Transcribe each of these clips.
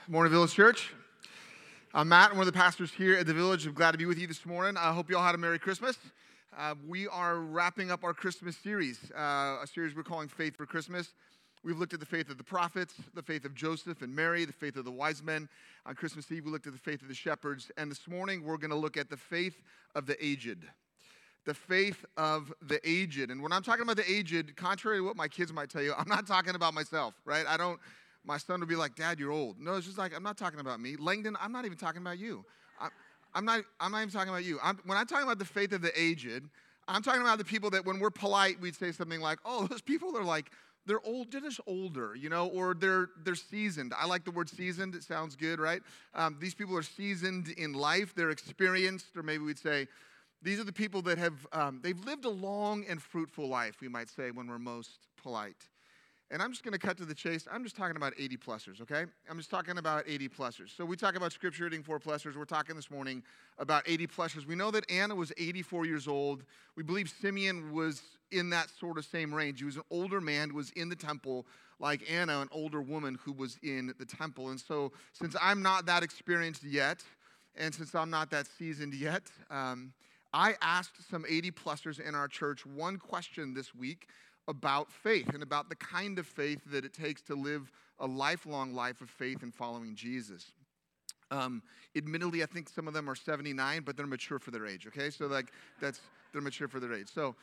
Morning, Village Church. I'm Matt. I'm one of the pastors here at the Village. I'm glad to be with you this morning. I hope you all had a Merry Christmas. We are wrapping up our Christmas series, a series we're calling Faith for Christmas. We've looked at the faith of the prophets, the faith of Joseph and Mary, the faith of the wise men. On Christmas Eve, we looked at the faith of the shepherds. And this morning, we're going to look at the faith of the aged. The faith of the aged. And when I'm talking about the aged, contrary to what my kids might tell you, I'm not talking about myself, right? My son would be like, Dad, you're old. No, it's just like, I'm not talking about me. Langdon, I'm not even talking about you. I'm not even talking about you. When I'm talking about the faith of the aged, I'm talking about the people that when we're polite, we'd say something like, oh, those people are like, they're old, they're just older, or they're seasoned. I like the word seasoned. It sounds good, right? These people are seasoned in life. They're experienced, or maybe we'd say, these are the people that have, they've lived a long and fruitful life, we might say, when we're most polite. And I'm just going to cut to the chase. I'm just talking about 80-plussers, okay? I'm just talking about 80-plussers. So we talk about Scripture hitting 4-plussers. We're talking this morning about 80-plussers. We know that Anna was 84 years old. We believe Simeon was in that sort of same range. He was an older man who was in the temple like Anna, an older woman who was in the temple. And so since I'm not that experienced yet, and since I'm not that seasoned yet, I asked some 80-plussers in our church one question this week about faith and about the kind of faith that it takes to live a lifelong life of faith in following Jesus. Admittedly, I think some of them are 79, but they're mature for their age, okay? So they're mature for their age. So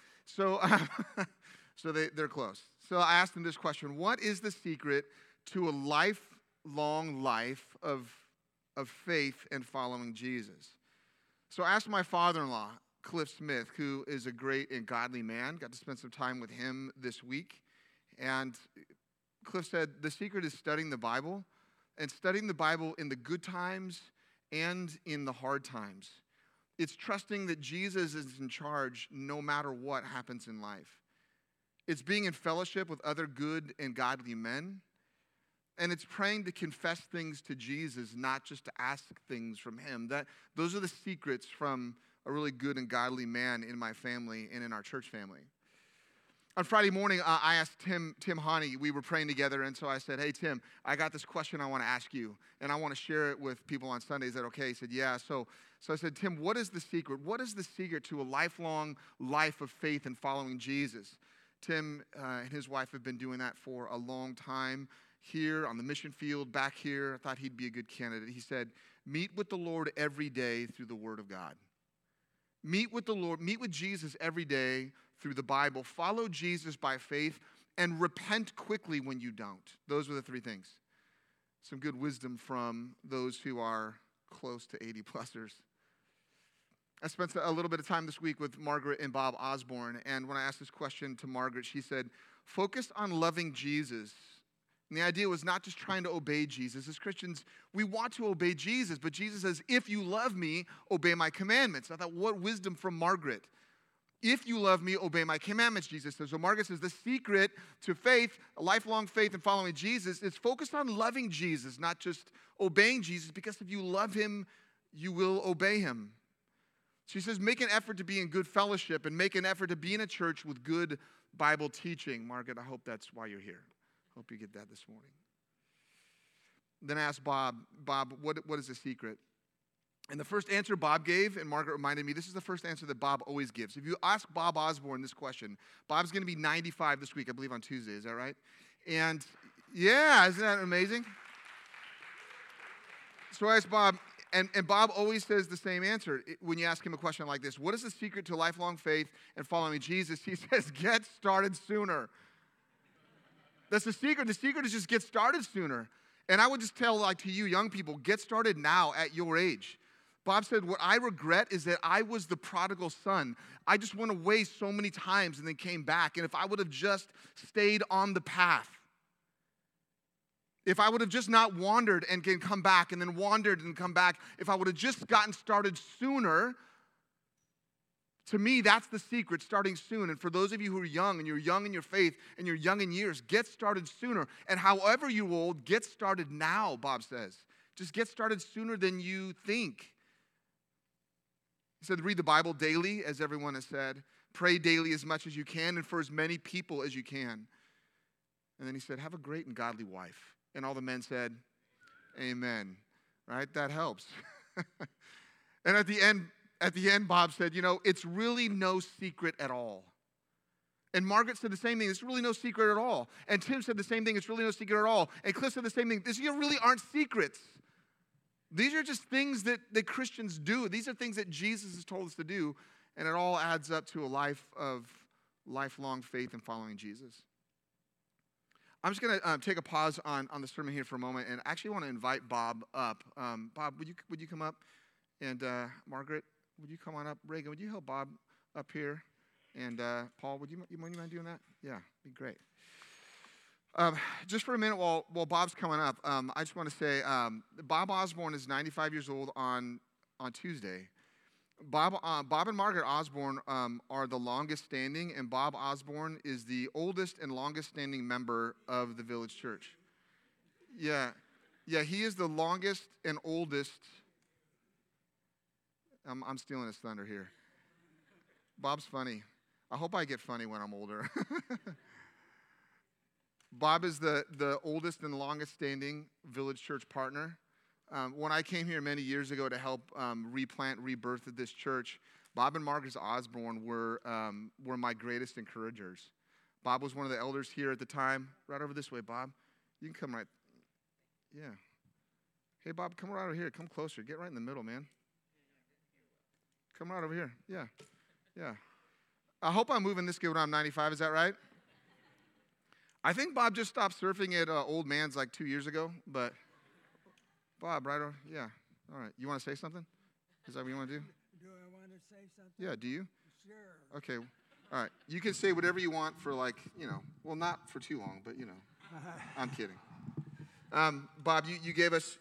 they're close. So I asked them this question: what is the secret to a lifelong life of faith and following Jesus? So I asked my father-in-law, Cliff Smith, who is a great and godly man. Got to spend some time with him this week. And Cliff said, the secret is studying the Bible, and studying the Bible in the good times and in the hard times. It's trusting that Jesus is in charge no matter what happens in life. It's being in fellowship with other good and godly men. And it's praying to confess things to Jesus, not just to ask things from him. Those are the secrets from a really good and godly man in my family and in our church family. On Friday morning, I asked Tim Honey, we were praying together, and so I said, hey, Tim, I got this question I want to ask you, and I want to share it with people on Sunday. Is that okay? He said, yeah. So I said, Tim, what is the secret? What is the secret to a lifelong life of faith and following Jesus? Tim and his wife have been doing that for a long time here on the mission field, back here. I thought he'd be a good candidate. He said, meet with the Lord every day through the Word of God. Meet with the Lord, meet with Jesus every day through the Bible. Follow Jesus by faith and repent quickly when you don't. Those were the three things. Some good wisdom from those who are close to 80-plussers. I spent a little bit of time this week with Margaret and Bob Osborne, and when I asked this question to Margaret, she said, focus on loving Jesus. And the idea was not just trying to obey Jesus. As Christians, we want to obey Jesus, but Jesus says, if you love me, obey my commandments. I thought, what wisdom from Margaret. If you love me, obey my commandments, Jesus says. So Margaret says, the secret to faith, a lifelong faith in following Jesus, is focused on loving Jesus, not just obeying Jesus, because if you love him, you will obey him. She says, make an effort to be in good fellowship and make an effort to be in a church with good Bible teaching. Margaret, I hope that's why you're here. Hope you get that this morning. Then I asked Bob, what is the secret? And the first answer Bob gave, and Margaret reminded me, this is the first answer that Bob always gives. If you ask Bob Osborne this question, Bob's going to be 95 this week, I believe on Tuesday. Is that right? And yeah, isn't that amazing? So I asked Bob, and Bob always says the same answer when you ask him a question like this. What is the secret to lifelong faith and following Jesus? He says, get started sooner. That's the secret. The secret is just get started sooner. And I would just tell to you young people, get started now at your age. Bob said, what I regret is that I was the prodigal son. I just went away so many times and then came back. And if I would have just stayed on the path, if I would have just not wandered and come back and then wandered and come back, if I would have just gotten started sooner, to me, that's the secret, starting soon. And for those of you who are young, and you're young in your faith, and you're young in years, get started sooner. And however you're old, get started now, Bob says. Just get started sooner than you think. He said, read the Bible daily, as everyone has said. Pray daily as much as you can and for as many people as you can. And then he said, have a great and godly wife. And all the men said, Amen. Right? That helps. And at the end, Bob said, it's really no secret at all. And Margaret said the same thing. It's really no secret at all. And Tim said the same thing. It's really no secret at all. And Cliff said the same thing. These really aren't secrets. These are just things that Christians do. These are things that Jesus has told us to do. And it all adds up to a life of lifelong faith in following Jesus. I'm just going to take a pause on the sermon here for a moment. And actually want to invite Bob up. Bob, would you come up? And Margaret, would you come on up? Reagan, would you help Bob up here? And Paul, would you mind doing that? Yeah, be great. Just for a minute while Bob's coming up, I just want to say Bob Osborne is 95 years old on Tuesday. Bob and Margaret Osborne are the longest standing, and Bob Osborne is the oldest and longest standing member of the Village Church. Yeah, he is the longest and oldest. I'm stealing his thunder here. Bob's funny. I hope I get funny when I'm older. Bob is the oldest and longest standing Village Church partner. When I came here many years ago to help rebirth this church, Bob and Margaret Osborne were my greatest encouragers. Bob was one of the elders here at the time. Right over this way, Bob. You can come right. Yeah. Hey, Bob, come right over here. Come closer. Get right in the middle, man. Come right over here. Yeah. I hope I'm moving this good when I'm 95. Is that right? I think Bob just stopped surfing at Old Man's like 2 years ago. But Bob, right over. Yeah. All right. You want to say something? Is that what you want to do? Do I want to say something? Yeah. Do you? Sure. Okay. All right. You can say whatever you want for well, not for too long, but I'm kidding. Bob, you gave us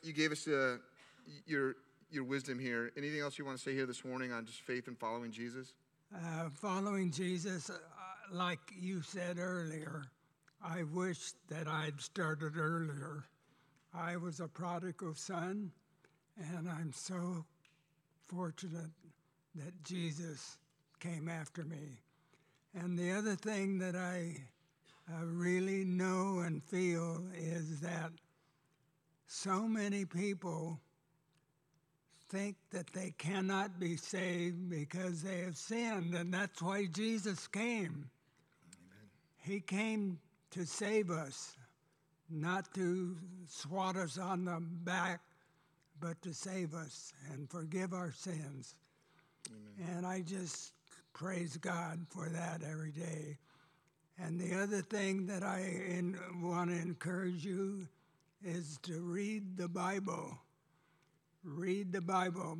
your wisdom here. Anything else you want to say here this morning on just faith and following Jesus? Following Jesus, like you said earlier, I wish that I'd started earlier. I was a prodigal son, and I'm so fortunate that Jesus came after me. And the other thing that I really know and feel is that so many people think that they cannot be saved because they have sinned, and that's why Jesus came. Amen. He came to save us, not to swat us on the back, but to save us and forgive our sins. Amen. And I just praise God for that every day. And the other thing that I want to encourage you is to read the Bible. Read the Bible,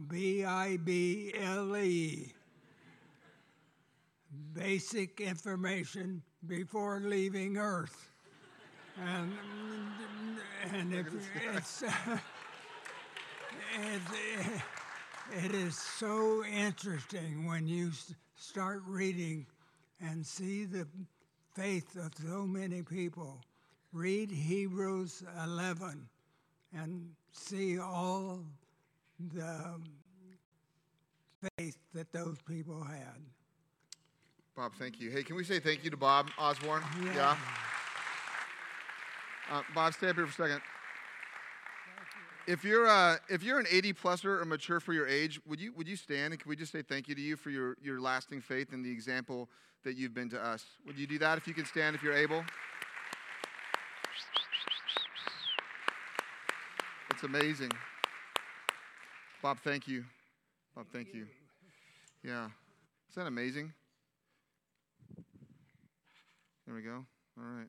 Bible. Basic information before leaving Earth. And if it is so interesting when you start reading and see the faith of so many people. Read Hebrews 11 and see all the faith that those people had. Bob, thank you. Hey, can we say thank you to Bob Osborne? Yeah. Bob, stay up here for a second. If you're an 80-pluser or mature for your age, would you stand and can we just say thank you to you for your lasting faith and the example that you've been to us? Would you do that if you can stand, if you're able? It's amazing. Bob, thank you. Bob, thank you. Yeah. Is that amazing? There we go. All right.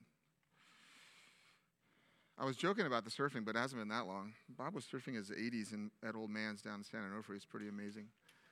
I was joking about the surfing, but it hasn't been that long. Bob was surfing in his 80s at Old Man's down in San Onofre. It's pretty amazing.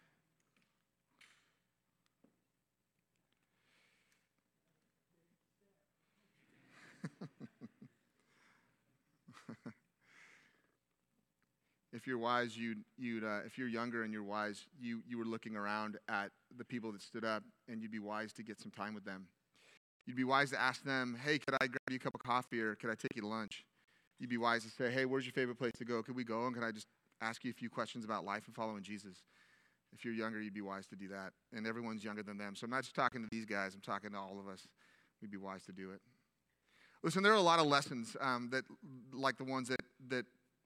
If you're wise, if you're younger and you're wise, you were looking around at the people that stood up, and you'd be wise to get some time with them. You'd be wise to ask them, hey, could I grab you a cup of coffee, or could I take you to lunch? You'd be wise to say, hey, where's your favorite place to go? Could we go, and can I just ask you a few questions about life and following Jesus? If you're younger, you'd be wise to do that. And everyone's younger than them. So I'm not just talking to these guys. I'm talking to all of us. We'd be wise to do it. Listen, there are a lot of lessons that, like the ones that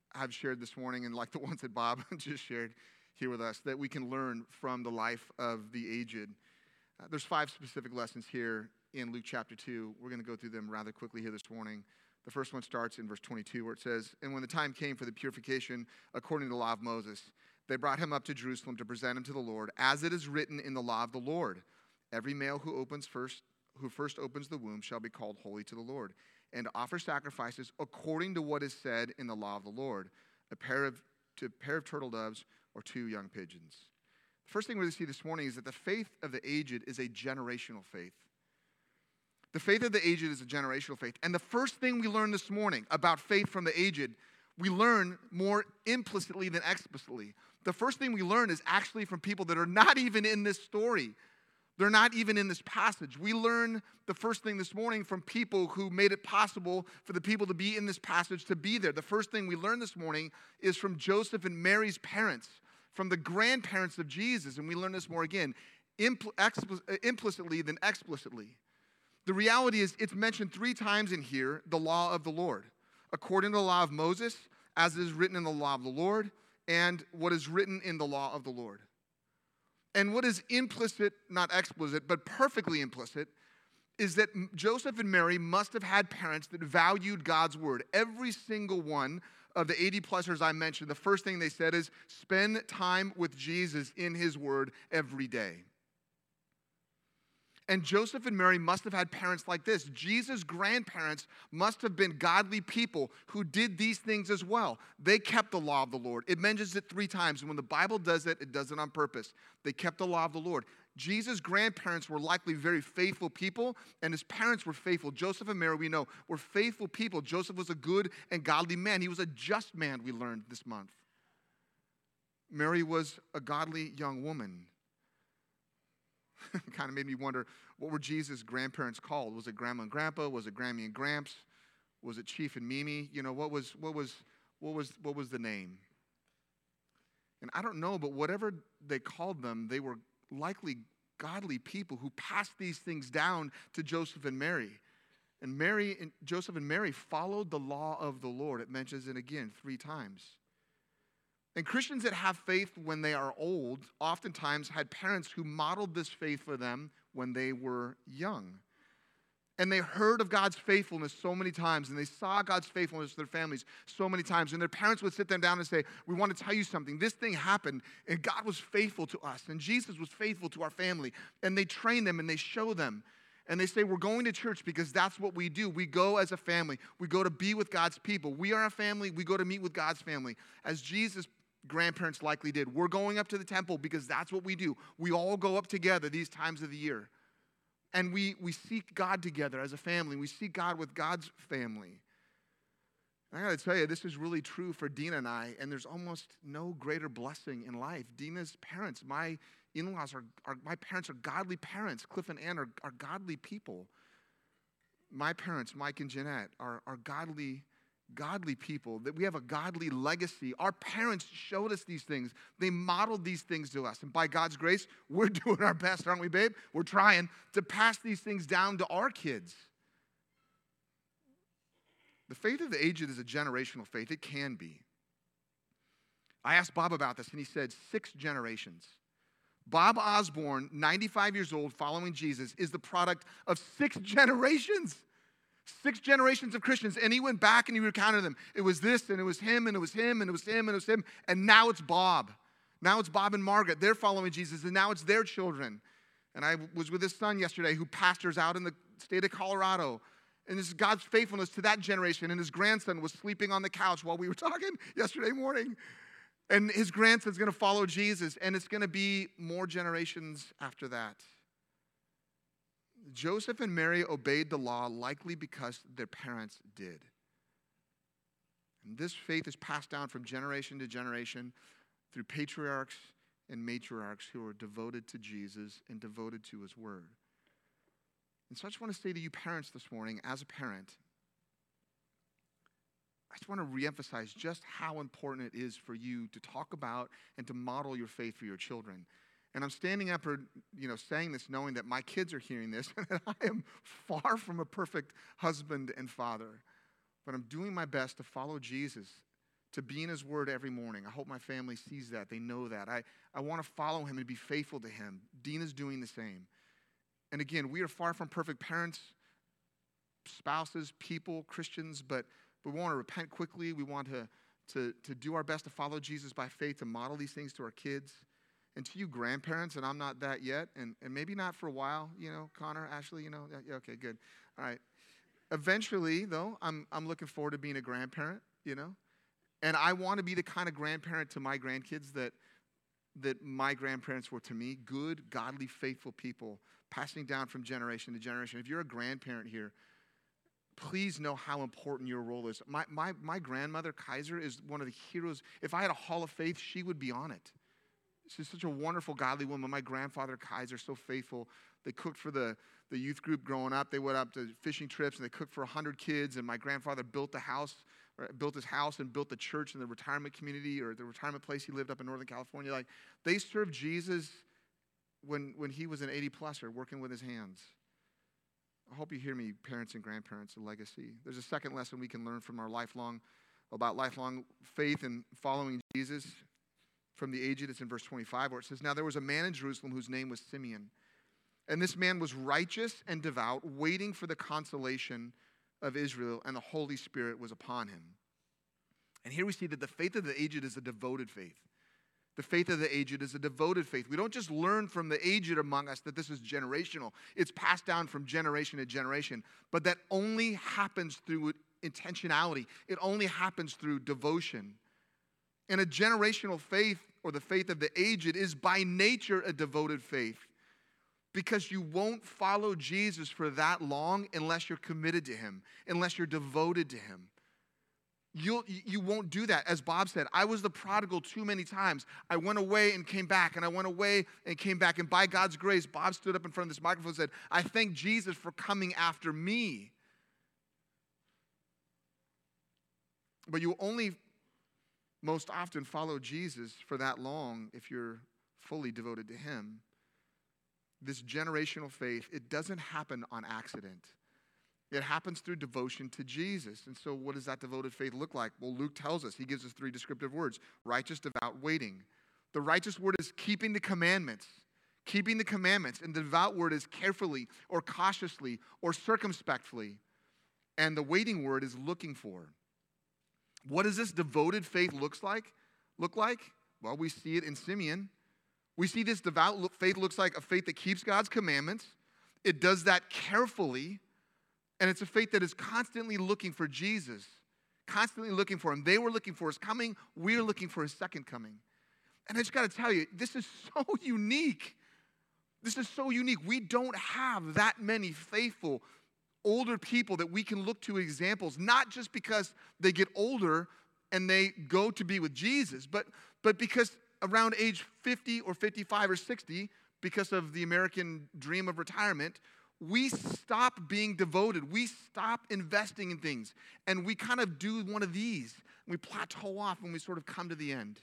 have shared this morning, and like the ones that Bob just shared here with us, that we can learn from the life of the aged. There's 5 specific lessons here in Luke chapter 2. We're going to go through them rather quickly here this morning. The first one starts in verse 22, where it says, "And when the time came for the purification according to the law of Moses, they brought him up to Jerusalem to present him to the Lord, as it is written in the law of the Lord. Every male who first opens the womb shall be called holy to the Lord, and to offer sacrifices according to what is said in the law of the Lord, a pair of turtle doves or 2 young pigeons." The first thing we're going to see this morning is that the faith of the aged is a generational faith. The faith of the aged is a generational faith. And the first thing we learn this morning about faith from the aged, we learn more implicitly than explicitly. The first thing we learn is actually from people that are not even in this story. They're not even in this passage. We learn the first thing this morning from people who made it possible for the people to be in this passage to be there. The first thing we learn this morning is from Joseph and Mary's parents, from the grandparents of Jesus. And we learn this more again, implicitly than explicitly. The reality is it's mentioned 3 times in here, the law of the Lord. According to the law of Moses, as it is written in the law of the Lord, and what is written in the law of the Lord. And what is implicit, not explicit, but perfectly implicit, is that Joseph and Mary must have had parents that valued God's word. Every single one of the 80-plusers I mentioned, the first thing they said is spend time with Jesus in his word every day. And Joseph and Mary must have had parents like this. Jesus' grandparents must have been godly people who did these things as well. They kept the law of the Lord. It mentions it 3 times. And when the Bible does it, it does it on purpose. They kept the law of the Lord. Jesus' grandparents were likely very faithful people, and his parents were faithful. Joseph and Mary, we know, were faithful people. Joseph was a good and godly man. He was a just man, we learned this month. Mary was a godly young woman. It kind of made me wonder, what were Jesus' grandparents called? Was it Grandma and Grandpa? Was it Grammy and Gramps? Was it Chief and Mimi? You know, what was the name? And I don't know, but whatever they called them, they were likely godly people who passed these things down to Joseph and Mary. And Joseph and Mary followed the law of the Lord. It mentions it again 3 times. And Christians that have faith when they are old oftentimes had parents who modeled this faith for them when they were young. And they heard of God's faithfulness so many times, and they saw God's faithfulness to their families so many times. And their parents would sit them down and say, we want to tell you something. This thing happened, and God was faithful to us, and Jesus was faithful to our family. And they train them, and they show them. And they say, we're going to church because that's what we do. We go as a family. We go to be with God's people. We are a family. We go to meet with God's family. As Jesus' grandparents likely did. We're going up to the temple because that's what we do. We all go up together these times of the year. And we seek God together as a family. We seek God with God's family. And I got to tell you, this is really true for Dina and I, and there's almost no greater blessing in life. Dina's parents, my in-laws, my parents are godly parents. Cliff and Ann are godly people. My parents, Mike and Jeanette, are godly people, that we have a godly legacy. Our parents showed us these things. They modeled these things to us. And by God's grace, we're doing our best, aren't we, babe? We're trying to pass these things down to our kids. The faith of the aged is a generational faith. It can be. I asked Bob about this, and he said 6 generations. Bob Osborne, 95 years old, following Jesus, is the product of 6 generations. 6 generations of Christians, and he went back and he recounted them. It was this, and it was him, and it was him, and it was him, and it was him, and now it's Bob. Now it's Bob and Margaret. They're following Jesus, and now it's their children. And I was with his son yesterday who pastors out in the state of Colorado. And this is God's faithfulness to that generation. And his grandson was sleeping on the couch while we were talking yesterday morning. And his grandson's going to follow Jesus, and it's going to be more generations after that. Joseph and Mary obeyed the law likely because their parents did. And this faith is passed down from generation to generation through patriarchs and matriarchs who are devoted to Jesus and devoted to his word. And so I just want to say to you parents this morning, as a parent, I just want to reemphasize just how important it is for you to talk about and to model your faith for your children. And I'm standing up or, saying this knowing that my kids are hearing this and that I am far from a perfect husband and father. But I'm doing my best to follow Jesus, to be in his word every morning. I hope my family sees that. They know that. I want to follow him and be faithful to him. Dina's doing the same. And again, we are far from perfect parents, spouses, people, Christians, but we want to repent quickly. We want to do our best to follow Jesus by faith, to model these things to our kids. And to you grandparents, and I'm not that yet, and maybe not for a while, Connor, Ashley, yeah, okay, good. All right. Eventually, though, I'm looking forward to being a grandparent, And I want to be the kind of grandparent to my grandkids that my grandparents were to me, good, godly, faithful people, passing down from generation to generation. If you're a grandparent here, please know how important your role is. My grandmother, Kaiser, is one of the heroes. If I had a hall of faith, she would be on it. She's such a wonderful, godly woman. My grandfather, Kaiser, so faithful. They cooked for the youth group growing up. They went up to fishing trips, and they cooked for 100 kids, and my grandfather built his house and built the church in the retirement community or the retirement place he lived up in Northern California. Like, they served Jesus when he was an 80-pluser working with his hands. I hope you hear me, parents and grandparents, a legacy. There's a second lesson we can learn from our lifelong faith and following Jesus from the aged. It's in verse 25 where it says, "Now there was a man in Jerusalem whose name was Simeon. And this man was righteous and devout, waiting for the consolation of Israel, and the Holy Spirit was upon him." And here we see that the faith of the aged is a devoted faith. The faith of the aged is a devoted faith. We don't just learn from the aged among us that this is generational. It's passed down from generation to generation. But that only happens through intentionality. It only happens through devotion. And a generational faith, or the faith of the aged, is by nature a devoted faith. Because you won't follow Jesus for that long unless you're committed to him, unless you're devoted to him. You won't do that. As Bob said, I was the prodigal too many times. I went away and came back, and I went away and came back. And by God's grace, Bob stood up in front of this microphone and said, I thank Jesus for coming after me. But you only most often follow Jesus for that long if you're fully devoted to him. This generational faith, it doesn't happen on accident. It happens through devotion to Jesus. And so what does that devoted faith look like? Well, Luke tells us. He gives us 3 descriptive words: righteous, devout, waiting. The righteous word is keeping the commandments. Keeping the commandments. And the devout word is carefully or cautiously or circumspectly. And the waiting word is looking for. What does this devoted faith look like? Well, we see it in Simeon. We see this devout faith looks like a faith that keeps God's commandments. It does that carefully. And it's a faith that is constantly looking for Jesus, constantly looking for him. They were looking for his coming. We're looking for his second coming. And I just got to tell you, this is so unique. This is so unique. We don't have that many faithful older people that we can look to examples, not just because they get older and they go to be with Jesus, but because around age 50 or 55 or 60, because of the American dream of retirement, we stop being devoted. We stop investing in things. And we kind of do one of these. We plateau off when we sort of come to the end.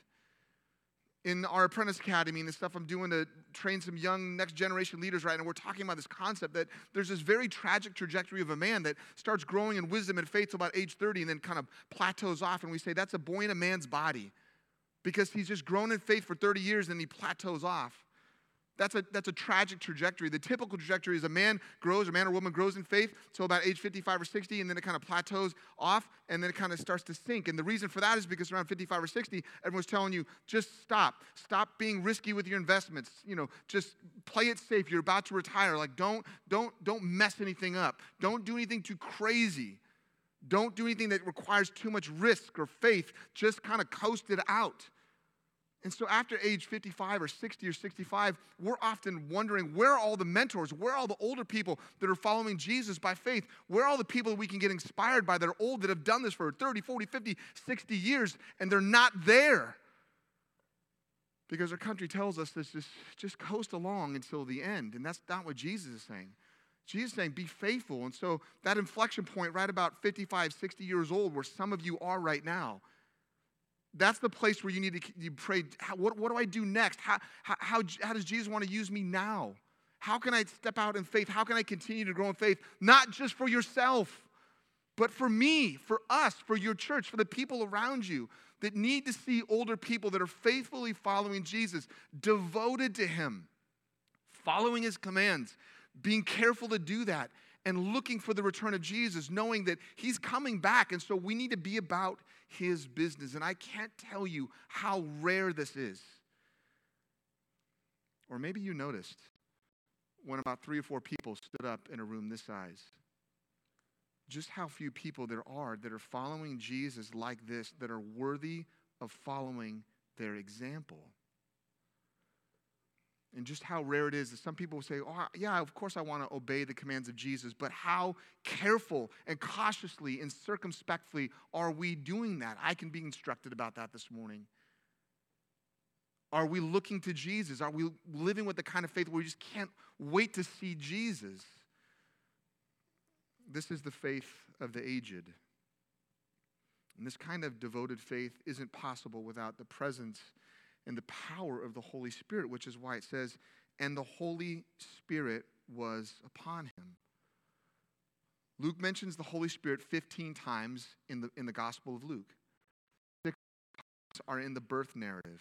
In our apprentice academy and the stuff I'm doing to train some young next generation leaders right now, we're talking about this concept that there's this very tragic trajectory of a man that starts growing in wisdom and faith till about age 30 and then kind of plateaus off. And we say that's a boy in a man's body because he's just grown in faith for 30 years and he plateaus off. That's a tragic trajectory. The typical trajectory is a man or woman grows in faith till about age 55 or 60, and then it kind of plateaus off, and then it kind of starts to sink. And the reason for that is because around 55 or 60, everyone's telling you, just stop. Stop being risky with your investments. Just play it safe. You're about to retire. Like, don't mess anything up. Don't do anything too crazy. Don't do anything that requires too much risk or faith. Just kind of coast it out. And so after age 55 or 60 or 65, we're often wondering, where are all the mentors? Where are all the older people that are following Jesus by faith? Where are all the people that we can get inspired by that are old, that have done this for 30, 40, 50, 60 years, and they're not there? Because our country tells us this, just coast along until the end, and that's not what Jesus is saying. Jesus is saying, be faithful. And so that inflection point right about 55, 60 years old, where some of you are right now, that's the place where you pray, what do I do next? How does Jesus want to use me now? How can I step out in faith? How can I continue to grow in faith? Not just for yourself, but for me, for us, for your church, for the people around you. that need to see older people that are faithfully following Jesus, devoted to him, following his commands, being careful to do that, and looking for the return of Jesus, knowing that he's coming back, and so we need to be about his business. And I can't tell you how rare this is. Or maybe you noticed when about 3 or 4 people stood up in a room this size, just how few people there are that are following Jesus like this, that are worthy of following their example. And just how rare it is that some people will say, oh, yeah, of course I want to obey the commands of Jesus, but how careful and cautiously and circumspectly are we doing that? I can be instructed about that this morning. Are we looking to Jesus? Are we living with the kind of faith where we just can't wait to see Jesus? This is the faith of the aged. And this kind of devoted faith isn't possible without the presence and the power of the Holy Spirit, which is why it says, and the Holy Spirit was upon him. Luke mentions the Holy Spirit 15 times in the Gospel of Luke. 6 are in the birth narrative,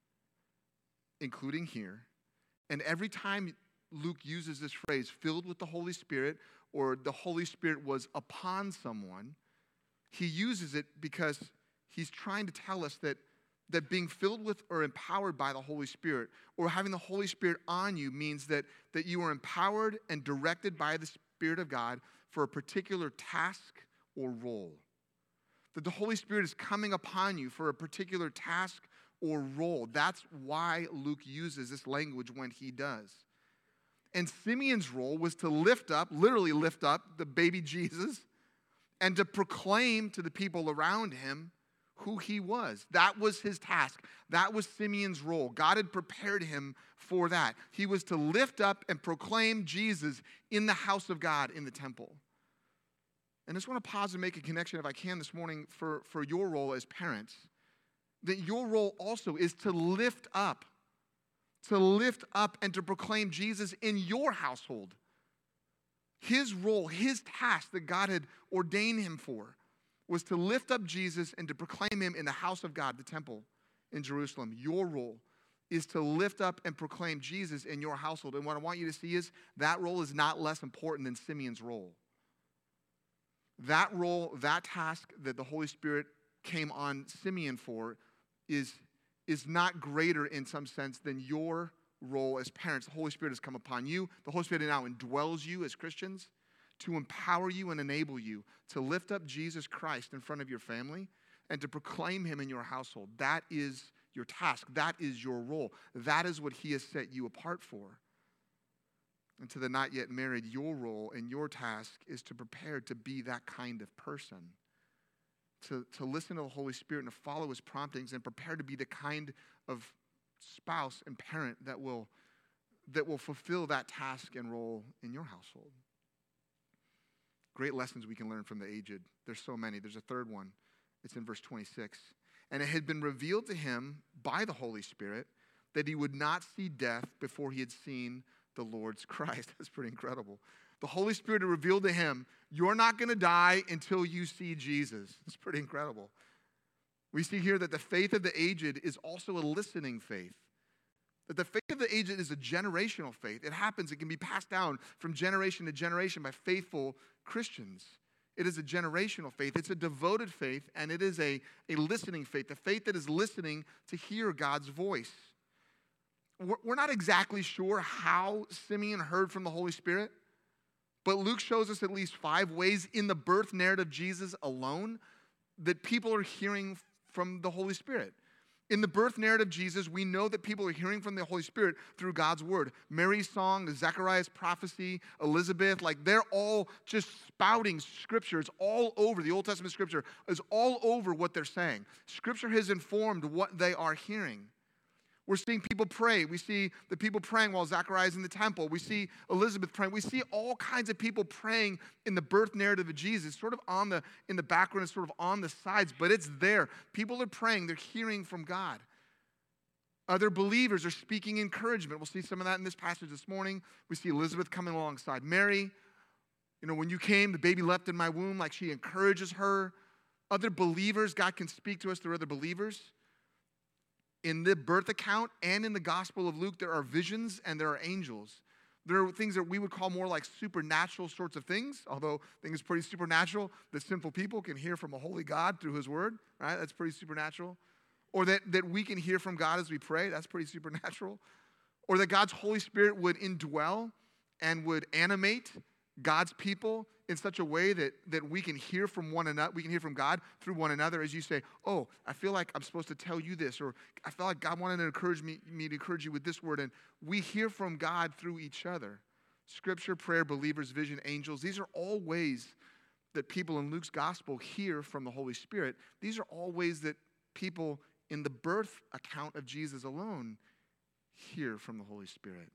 including here. And every time Luke uses this phrase, filled with the Holy Spirit, or the Holy Spirit was upon someone, he uses it because he's trying to tell us that being filled with or empowered by the Holy Spirit, or having the Holy Spirit on you, means that you are empowered and directed by the Spirit of God for a particular task or role. That the Holy Spirit is coming upon you for a particular task or role. That's why Luke uses this language when he does. And Simeon's role was to lift up, literally lift up, the baby Jesus, and to proclaim to the people around him who he was. That was his task. That was Simeon's role. God had prepared him for that. He was to lift up and proclaim Jesus in the house of God, in the temple. And I just want to pause and make a connection, if I can, this morning for your role as parents. That your role also is to lift up and to proclaim Jesus in your household. His role, his task that God had ordained him for, was to lift up Jesus and to proclaim him in the house of God, the temple in Jerusalem. Your role is to lift up and proclaim Jesus in your household. And what I want you to see is that role is not less important than Simeon's role. That role, that task that the Holy Spirit came on Simeon for is not greater in some sense than your role as parents. The Holy Spirit has come upon you. The Holy Spirit now indwells you as Christians to empower you and enable you to lift up Jesus Christ in front of your family and to proclaim him in your household. That is your task. That is your role. That is what he has set you apart for. And to the not yet married, your role and your task is to prepare to be that kind of person. To listen to the Holy Spirit and to follow his promptings and prepare to be the kind of spouse and parent that will fulfill that task and role in your household. Great lessons we can learn from the aged. There's so many. There's a third one. It's in verse 26. And it had been revealed to him by the Holy Spirit that he would not see death before he had seen the Lord's Christ. That's pretty incredible. The Holy Spirit had revealed to him, you're not going to die until you see Jesus. It's pretty incredible. We see here that the faith of the aged is also a listening faith. That the faith of the aged is a generational faith. It happens, it can be passed down from generation to generation by faithful Christians. It is a generational faith. It's a devoted faith, and it is a listening faith, a faith that is listening to hear God's voice. We're not exactly sure how Simeon heard from the Holy Spirit, but Luke shows us at least 5 ways in the birth narrative of Jesus alone that people are hearing from the Holy Spirit. In the birth narrative of Jesus, we know that people are hearing from the Holy Spirit through God's word. Mary's song, Zechariah's prophecy, Elizabeth, they're all just spouting scripture. It's all over. The Old Testament scripture is all over what they're saying. Scripture has informed what they are hearing. We're seeing people pray. We see the people praying while Zechariah is in the temple. We see Elizabeth praying. We see all kinds of people praying in the birth narrative of Jesus, sort of in the background, sort of on the sides, but it's there. People are praying. They're hearing from God. Other believers are speaking encouragement. We'll see some of that in this passage this morning. We see Elizabeth coming alongside Mary. When you came, the baby leapt in my womb, she encourages her. Other believers, God can speak to us through other believers. In the birth account and in the Gospel of Luke, there are visions and there are angels. There are things that we would call more like supernatural sorts of things, although things pretty supernatural that sinful people can hear from a holy God through his word, right? That's pretty supernatural. Or that we can hear from God as we pray, that's pretty supernatural. Or that God's Holy Spirit would indwell and would animate God's people in such a way that we can hear from one another, we can hear from God through one another as you say, oh, I feel like I'm supposed to tell you this, or I feel like God wanted to encourage me to encourage you with this word, and we hear from God through each other. Scripture, prayer, believers, vision, angels, these are all ways that people in Luke's gospel hear from the Holy Spirit. These are all ways that people in the birth account of Jesus alone hear from the Holy Spirit.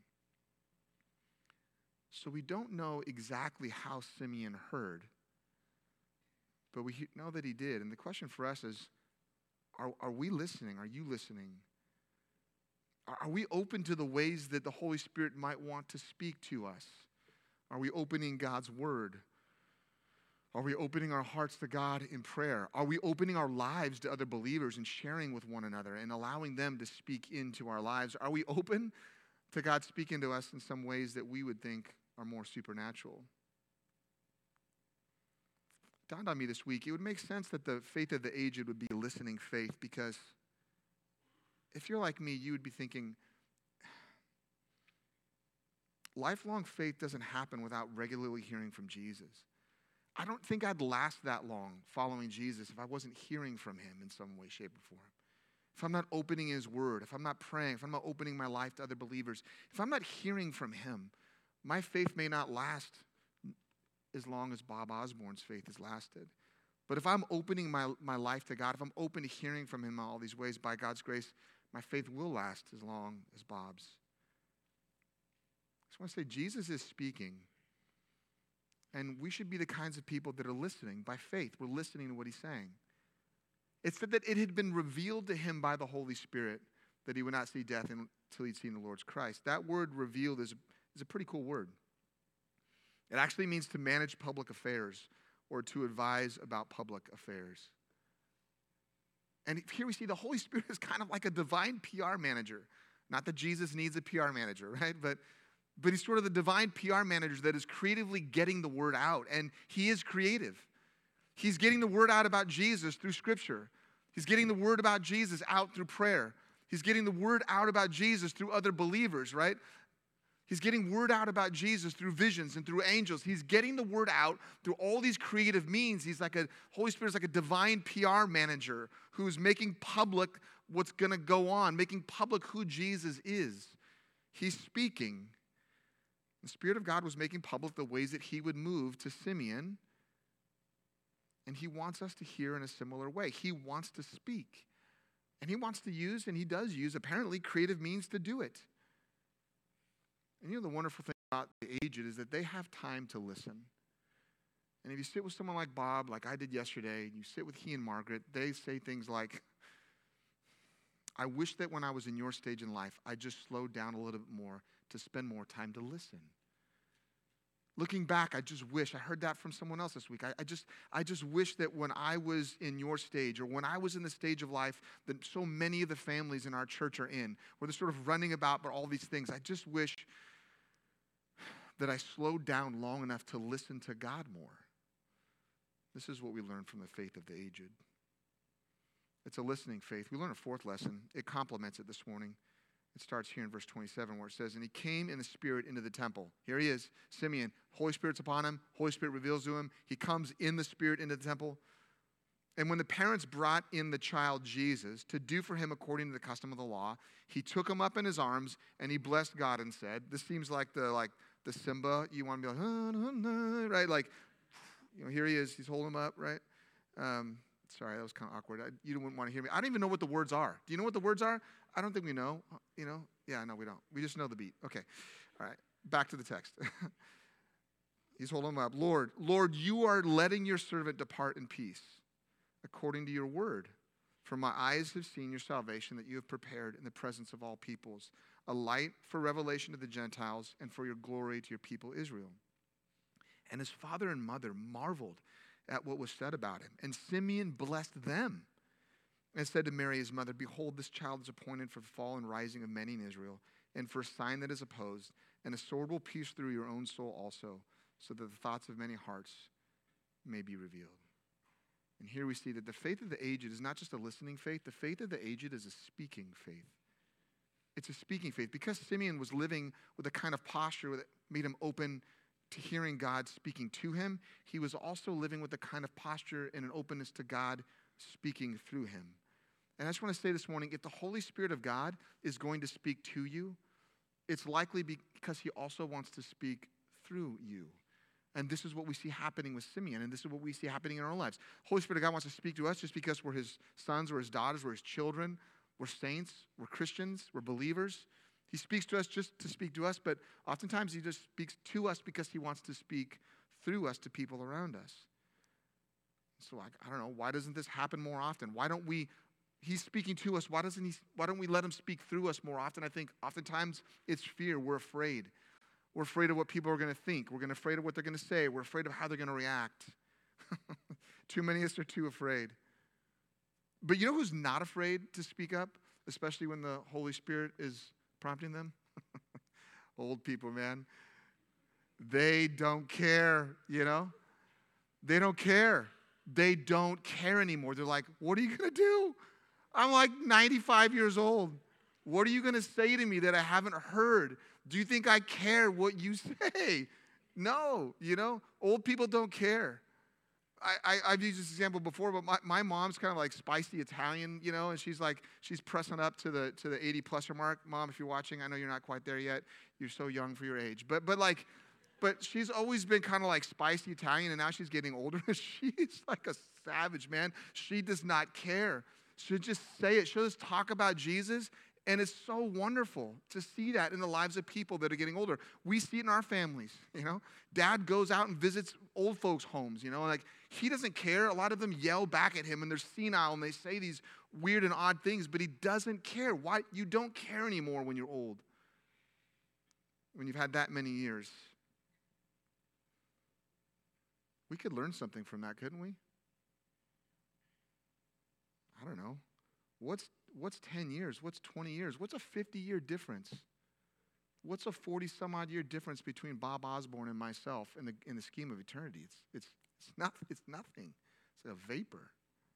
So we don't know exactly how Simeon heard, but we know that he did. And the question for us is, are we listening? Are you listening? Are we open to the ways that the Holy Spirit might want to speak to us? Are we opening God's word? Are we opening our hearts to God in prayer? Are we opening our lives to other believers and sharing with one another and allowing them to speak into our lives? Are we open to God speaking to us in some ways that we would think are more supernatural? It dawned on me this week, it would make sense that the faith of the aged would be a listening faith, because if you're like me, you would be thinking, lifelong faith doesn't happen without regularly hearing from Jesus. I don't think I'd last that long following Jesus if I wasn't hearing from him in some way, shape, or form. If I'm not opening his word, if I'm not praying, if I'm not opening my life to other believers, if I'm not hearing from him, my faith may not last as long as Bob Osborne's faith has lasted. But if I'm opening my life to God, if I'm open to hearing from him in all these ways, by God's grace, my faith will last as long as Bob's. I just want to say, Jesus is speaking. And we should be the kinds of people that are listening by faith. We're listening to what he's saying. It said that it had been revealed to him by the Holy Spirit that he would not see death until he'd seen the Lord's Christ. That word revealed is a pretty cool word. It actually means to manage public affairs or to advise about public affairs. And here we see the Holy Spirit is kind of like a divine PR manager. Not that Jesus needs a PR manager, right? But he's sort of the divine PR manager that is creatively getting the word out. And he is creative. He's getting the word out about Jesus through Scripture. He's getting the word about Jesus out through prayer. He's getting the word out about Jesus through other believers, right? He's getting word out about Jesus through visions and through angels. He's getting the word out through all these creative means. Holy Spirit's like a divine PR manager who's making public what's going to go on, making public who Jesus is. He's speaking. The Spirit of God was making public the ways that he would move to Simeon, and he wants us to hear in a similar way. He wants to speak, and he wants to use, and he does use, apparently, creative means to do it. And you know the wonderful thing about the aged is that they have time to listen. And if you sit with someone like Bob, like I did yesterday, and you sit with he and Margaret, they say things like, I wish that when I was in your stage in life, I just slowed down a little bit more to spend more time to listen. Looking back, I just wish, I heard that from someone else this week. I just wish that when I was in your stage, or when I was in the stage of life that so many of the families in our church are in, where they're sort of running about but all these things, I just wish that I slowed down long enough to listen to God more. This is what we learn from the faith of the aged. It's a listening faith. We learn a fourth lesson. It complements it this morning. It starts here in verse 27 where it says, and he came in the Spirit into the temple. Here he is, Simeon. Holy Spirit's upon him. Holy Spirit reveals to him. He comes in the Spirit into the temple. And when the parents brought in the child Jesus to do for him according to the custom of the law, he took him up in his arms and he blessed God and said, this seems like the Simba, you want to be like, right? Like, here he is. He's holding him up, right? Sorry, that was kind of awkward. You wouldn't want to hear me. I don't even know what the words are. Do you know what the words are? I don't think we know. Yeah, no, we don't. We just know the beat. Okay. All right. Back to the text. He's holding him up. Lord, you are letting your servant depart in peace according to your word. For my eyes have seen your salvation that you have prepared in the presence of all peoples, a light for revelation to the Gentiles and for your glory to your people Israel. And his father and mother marveled at what was said about him. And Simeon blessed them and said to Mary, his mother, behold, this child is appointed for the fall and rising of many in Israel, and for a sign that is opposed, and a sword will pierce through your own soul also, so that the thoughts of many hearts may be revealed. And here we see that the faith of the aged is not just a listening faith. The faith of the aged is a speaking faith. It's a speaking faith. Because Simeon was living with a kind of posture that made him open to hearing God speaking to him, he was also living with a kind of posture and an openness to God speaking through him. And I just want to say this morning, if the Holy Spirit of God is going to speak to you, it's likely because he also wants to speak through you. And this is what we see happening with Simeon, and this is what we see happening in our lives. Holy Spirit of God wants to speak to us just because we're his sons, we're his daughters, we're his children, we're saints, we're Christians, we're believers. He speaks to us just to speak to us, but oftentimes he just speaks to us because he wants to speak through us to people around us. So I don't know, why doesn't this happen more often? Why don't we, he's speaking to us, why don't we let him speak through us more often? I think oftentimes it's fear. We're afraid. We're afraid of what people are going to think. We're afraid of what they're going to say. We're afraid of how they're going to react. Too many of us are too afraid. But you know who's not afraid to speak up, especially when the Holy Spirit is prompting them? Old people, man. They don't care, you know? They don't care. They don't care anymore. They're like, what are you going to do? I'm like 95 years old. What are you going to say to me that I haven't heard? Do you think I care what you say? No, you know, old people don't care. I've used this example before, but my mom's kind of like spicy Italian, you know, and she's pressing up to the 80-pluser mark. Mom, if you're watching, I know you're not quite there yet. You're so young for your age. But she's always been kind of like spicy Italian, and now she's getting older. She's like a savage, man. She does not care. She'll just say it. She'll just talk about Jesus, and it's so wonderful to see that in the lives of people that are getting older. We see it in our families, you know. Dad goes out and visits old folks' homes, you know, and like he doesn't care. A lot of them yell back at him, and they're senile, and they say these weird and odd things, but he doesn't care. Why? You don't care anymore when you're old, when you've had that many years. We could learn something from that, couldn't we? I don't know. What's 10 years? What's 20 years? What's a 50-year difference? What's a 40-some-odd year difference between Bob Osborne and myself in the scheme of eternity? It's nothing. It's a vapor.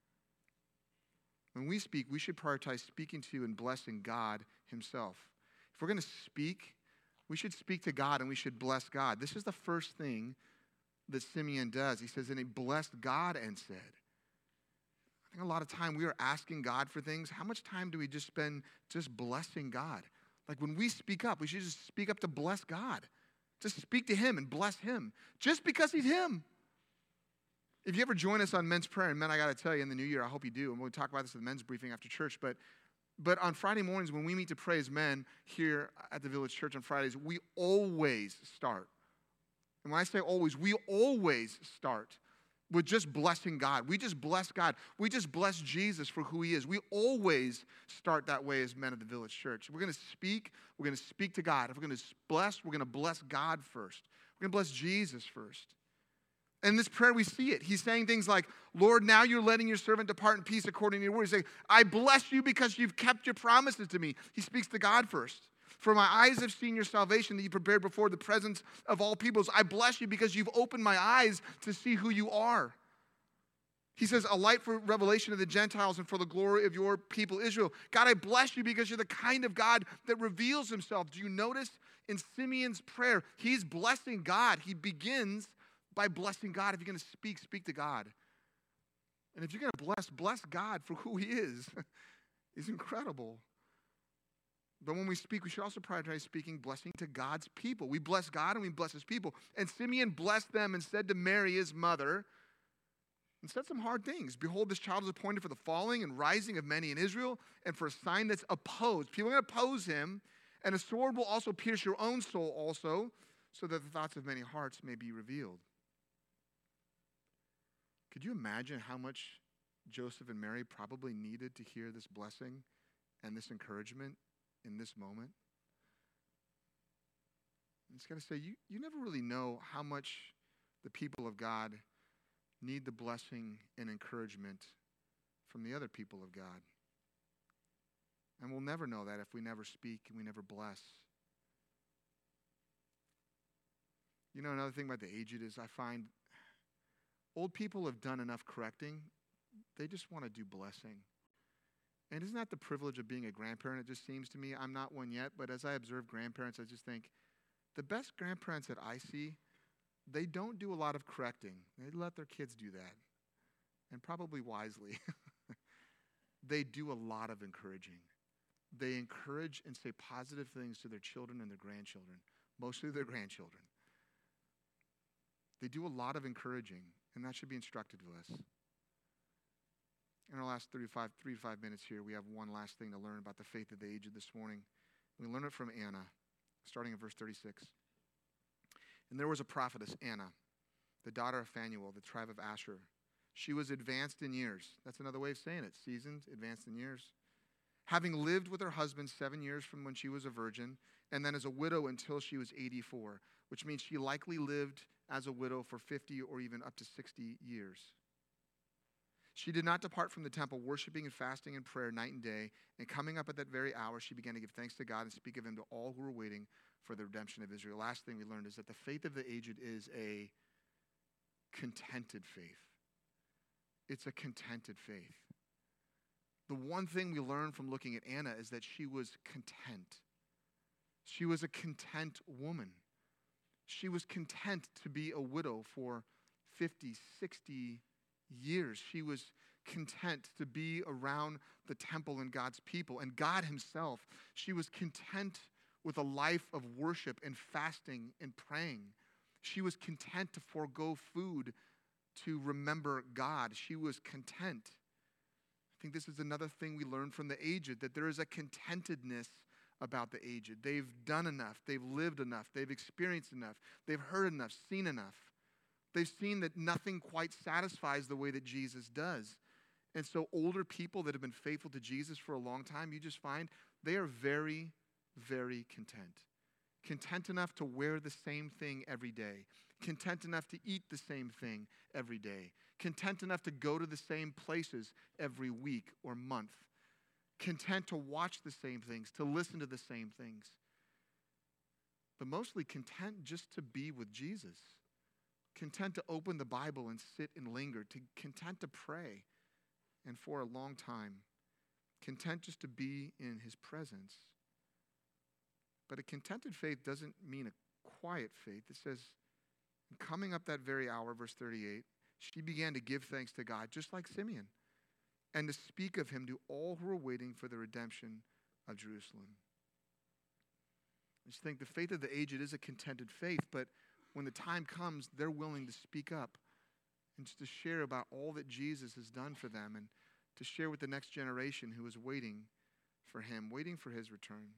When we speak, we should prioritize speaking to and blessing God himself. If we're going to speak, we should speak to God and we should bless God. This is the first thing that Simeon does. He says, and he blessed God and said. I think a lot of time we are asking God for things. How much time do we just spend just blessing God? Like when we speak up, we should just speak up to bless God. Just speak to him and bless him. Just because he's him. If you ever join us on men's prayer, and men, I got to tell you, in the new year, I hope you do, and we'll talk about this in the men's briefing after church, but on Friday mornings when we meet to pray as men here at the Village Church on Fridays, we always start. And when I say always, we always start with just blessing God. We just bless God. We just bless Jesus for who he is. We always start that way as men of the Village Church. We're going to speak to God. If we're going to bless, we're going to bless God first. We're going to bless Jesus first. And in this prayer, we see it. He's saying things like, Lord, now you're letting your servant depart in peace according to your word. He's saying, I bless you because you've kept your promises to me. He speaks to God first. For my eyes have seen your salvation that you prepared before the presence of all peoples. I bless you because you've opened my eyes to see who you are. He says, a light for revelation of the Gentiles and for the glory of your people Israel. God, I bless you because you're the kind of God that reveals himself. Do you notice in Simeon's prayer, he's blessing God. He begins by blessing God. If you're going to speak to God. And if you're going to bless God for who he is. He's incredible. But when we speak, we should also prioritize speaking blessing to God's people. We bless God and we bless his people. And Simeon blessed them and said to Mary, his mother, and said some hard things. Behold, this child is appointed for the falling and rising of many in Israel and for a sign that's opposed. People are going to oppose him, and a sword will also pierce your own soul also, so that the thoughts of many hearts may be revealed. Could you imagine how much Joseph and Mary probably needed to hear this blessing and this encouragement in this moment? I just got to say, you never really know how much the people of God need the blessing and encouragement from the other people of God. And we'll never know that if we never speak and we never bless. You know, another thing about the aged is I find old people have done enough correcting. They just want to do blessing. And isn't that the privilege of being a grandparent? It just seems to me, I'm not one yet, but as I observe grandparents, I just think the best grandparents that I see, they don't do a lot of correcting. They let their kids do that, and probably wisely. They do a lot of encouraging. They encourage and say positive things to their children and their grandchildren, mostly their grandchildren. They do a lot of encouraging, and that should be instructed to us. In our last 3 to 5 minutes here, we have one last thing to learn about the faith of the aged this morning. We learn it from Anna, starting in verse 36. And there was a prophetess, Anna, the daughter of Phanuel, the tribe of Asher. She was advanced in years. That's another way of saying it, seasoned, advanced in years. Having lived with her husband 7 years from when she was a virgin, and then as a widow until she was 84, which means she likely lived as a widow for 50 or even up to 60 years. She did not depart from the temple, worshiping and fasting and prayer night and day. And coming up at that very hour, she began to give thanks to God and speak of him to all who were waiting for the redemption of Israel. Last thing we learned is that the faith of the aged is a contented faith. It's a contented faith. The one thing we learn from looking at Anna is that she was content. She was a content woman. She was content to be a widow for 50, 60 years. She was content to be around the temple and God's people and God himself. She was content with a life of worship and fasting and praying. She was content to forego food to remember God. She was content. I think this is another thing we learn from the aged, that there is a contentedness about the aged. They've done enough. They've lived enough. They've experienced enough. They've heard enough, seen enough. They've seen that nothing quite satisfies the way that Jesus does. And so older people that have been faithful to Jesus for a long time, you just find they are very, very content. Content enough to wear the same thing every day. Content enough to eat the same thing every day. Content enough to go to the same places every week or month. Content to watch the same things, to listen to the same things. But mostly content just to be with Jesus. Content to open the Bible and sit and linger. Content to pray. And for a long time, content just to be in his presence. But a contented faith doesn't mean a quiet faith. It says, coming up that very hour, verse 38, she began to give thanks to God, just like Simeon, and to speak of him to all who were waiting for the redemption of Jerusalem. I just think the faith of the aged is a contented faith, but when the time comes, they're willing to speak up and just to share about all that Jesus has done for them and to share with the next generation who is waiting for him, waiting for his return.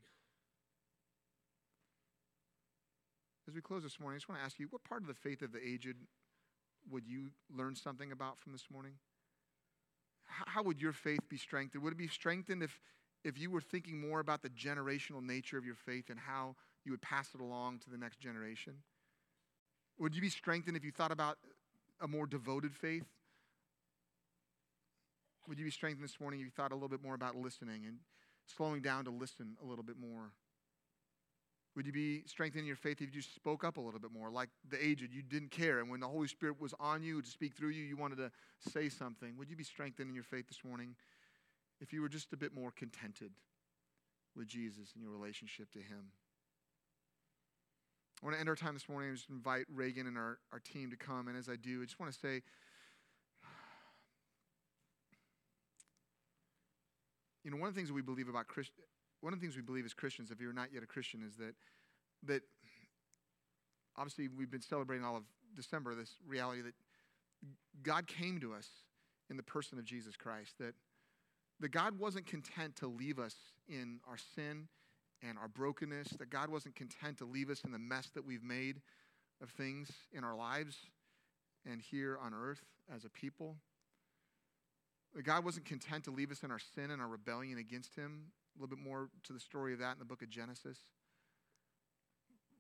As we close this morning, I just want to ask you, what part of the faith of the aged would you learn something about from this morning? How would your faith be strengthened? Would it be strengthened if you were thinking more about the generational nature of your faith and how you would pass it along to the next generation? Would you be strengthened if you thought about a more devoted faith? Would you be strengthened this morning if you thought a little bit more about listening and slowing down to listen a little bit more? Would you be strengthened in your faith if you just spoke up a little bit more? Like the aged, you didn't care, and when the Holy Spirit was on you to speak through you, you wanted to say something. Would you be strengthened in your faith this morning if you were just a bit more contented with Jesus and your relationship to him? I want to end our time this morning and just invite Reagan and our team to come. And as I do, I just want to say, you know, one of the things that we believe about one of the things we believe as Christians, if you're not yet a Christian, is that obviously we've been celebrating all of December this reality that God came to us in the person of Jesus Christ, that God wasn't content to leave us in our sin and our brokenness, that God wasn't content to leave us in the mess that we've made of things in our lives and here on earth as a people. That God wasn't content to leave us in our sin and our rebellion against him. A little bit more to the story of that in the book of Genesis. But God came to us in the person of Jesus Christ,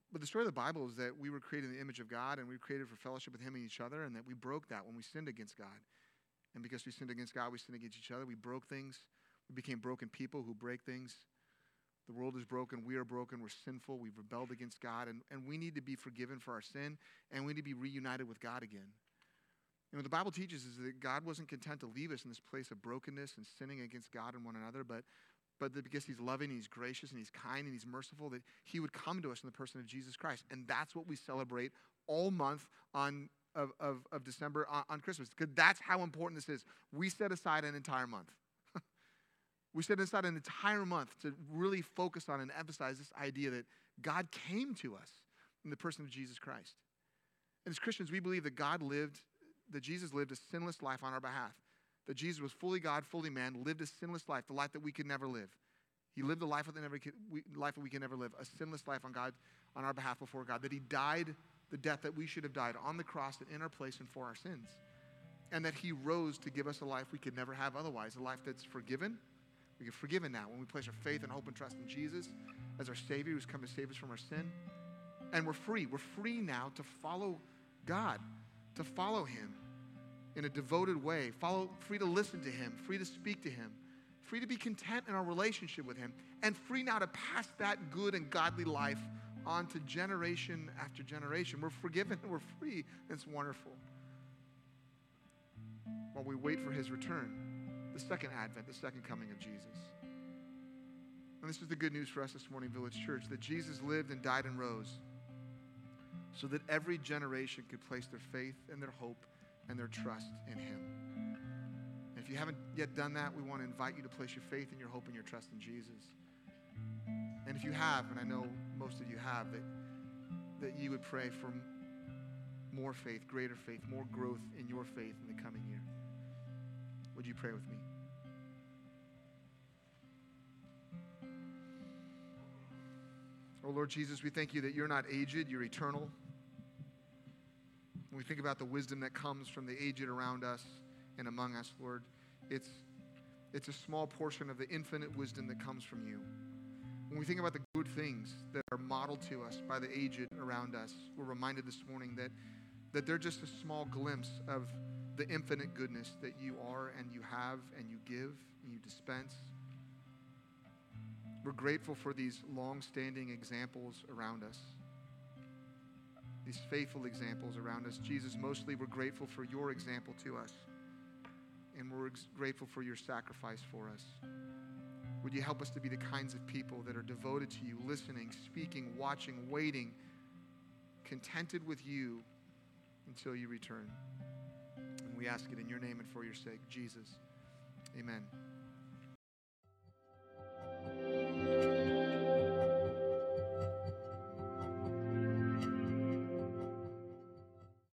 But the story of the Bible is that we were created in the image of God, and we were created for fellowship with him and each other, and that we broke that when we sinned against God. And because we sinned against God, we sinned against each other. We broke things. We became broken people who break things. The world is broken. We are broken. We're sinful. We've rebelled against God, and we need to be forgiven for our sin, and we need to be reunited with God again. And what the Bible teaches is that God wasn't content to leave us in this place of brokenness and sinning against God and one another, but that because he's loving, and he's gracious, and he's kind, and he's merciful, that he would come to us in the person of Jesus Christ. And that's what we celebrate all month of December on Christmas, because that's how important this is. We set aside an entire month. We set aside an entire month to really focus on and emphasize this idea that God came to us in the person of Jesus Christ. And as Christians, we believe that Jesus lived a sinless life on our behalf. That Jesus was fully God, fully man, lived a sinless life, the life that we could never live. He lived a life that we can never live, a sinless life on our behalf before God. That he died the death that we should have died on the cross and in our place and for our sins. And that he rose to give us a life we could never have otherwise, a life that's forgiven. We get forgiven now when we place our faith and hope and trust in Jesus as our Savior who's come to save us from our sin. And we're free. We're free now to follow God, to follow him in a devoted way, free to listen to him, free to speak to him, free to be content in our relationship with him, and free now to pass that good and godly life on to generation after generation. We're forgiven and we're free. It's wonderful. While we wait for his return, the second advent, the second coming of Jesus. And this is the good news for us this morning, Village Church, that Jesus lived and died and rose so that every generation could place their faith and their hope and their trust in him. And if you haven't yet done that, we want to invite you to place your faith and your hope and your trust in Jesus. And if you have, and I know most of you have, that you would pray for more faith, greater faith, more growth in your faith in the coming year. Would you pray with me? Oh, Lord Jesus, we thank you that you're not aged, you're eternal. When we think about the wisdom that comes from the aged around us and among us, Lord, it's a small portion of the infinite wisdom that comes from you. When we think about the good things that are modeled to us by the aged around us, we're reminded this morning that they're just a small glimpse of the infinite goodness that you are and you have and you give and you dispense. We're grateful for these long-standing examples around us, these faithful examples around us. Jesus, mostly we're grateful for your example to us, and we're grateful for your sacrifice for us. Would you help us to be the kinds of people that are devoted to you, listening, speaking, watching, waiting, contented with you until you return. And we ask it in your name and for your sake, Jesus. Amen.